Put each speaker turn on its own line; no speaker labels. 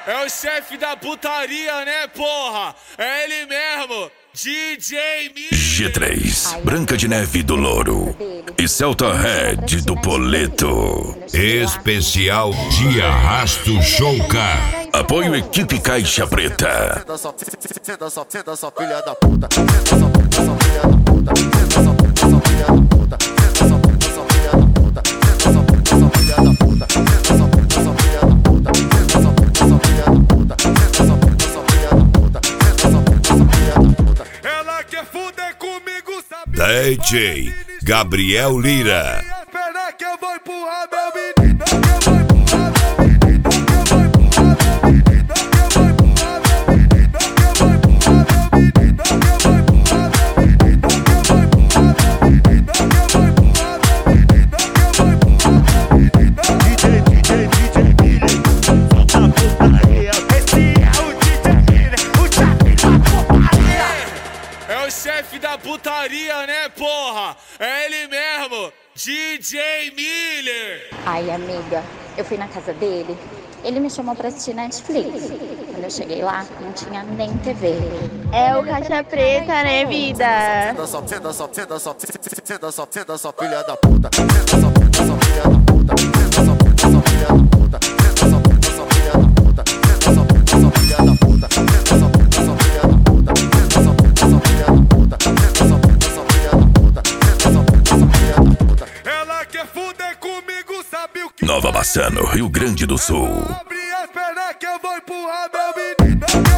É o chefe da putaria, né, porra? É ele mesmo, DJ Miller.
G3, Branca de Neve do Louro e Celta Red do Poleto.
Especial de Arrasto Showcar.
Apoio Equipe Caixa Preta.
Senta só, filha da puta. Senta só, filha da puta. Senta só, filha da puta. Senta só, filha da puta. Senta só, filha da puta. Senta só, filha da puta. Senta só, filha da puta. Senta só, filha da puta. Senta só, filha da puta.
Ela quer fuder comigo, sabe?
DJ Gabriel Lira.
Espera que eu vou empurrar meu menino. Que eu vou empurrar meu menino. Que eu vou empurrar meu menino. Que eu vou empurrar meu menino. Que eu vou empurrar meu menino. Que eu vou empurrar meu menino. Que eu vou empurrar meu menino. Que eu vou empurrar meu menino. Que eu vou empurrar meu menino.
DJ Miller, solta a putaria. Esse é o DJ Miller, o chefe da putaria.
É o chefe da putaria, né, porra? É ele mesmo, DJ Miller.
Ai, amiga, eu fui na casa dele. Ele me chamou pra assistir Netflix. Quando eu cheguei lá, não tinha nem TV.
É o Caixa Preta, né, vida?
Senta só, filha da puta. Senta só, filha da puta. Senta só, filha da puta. Senta só, filha da puta. Senta só, filha da puta. Senta só, filha da puta. Senta só, filha da puta. Senta só, filha da puta. Senta só, filha da puta.
Ela quer fuder comigo, sabe o que?
Nova Bassano, Rio Grande do Sul.
Abre as pernas que eu vou empurrar meu menino.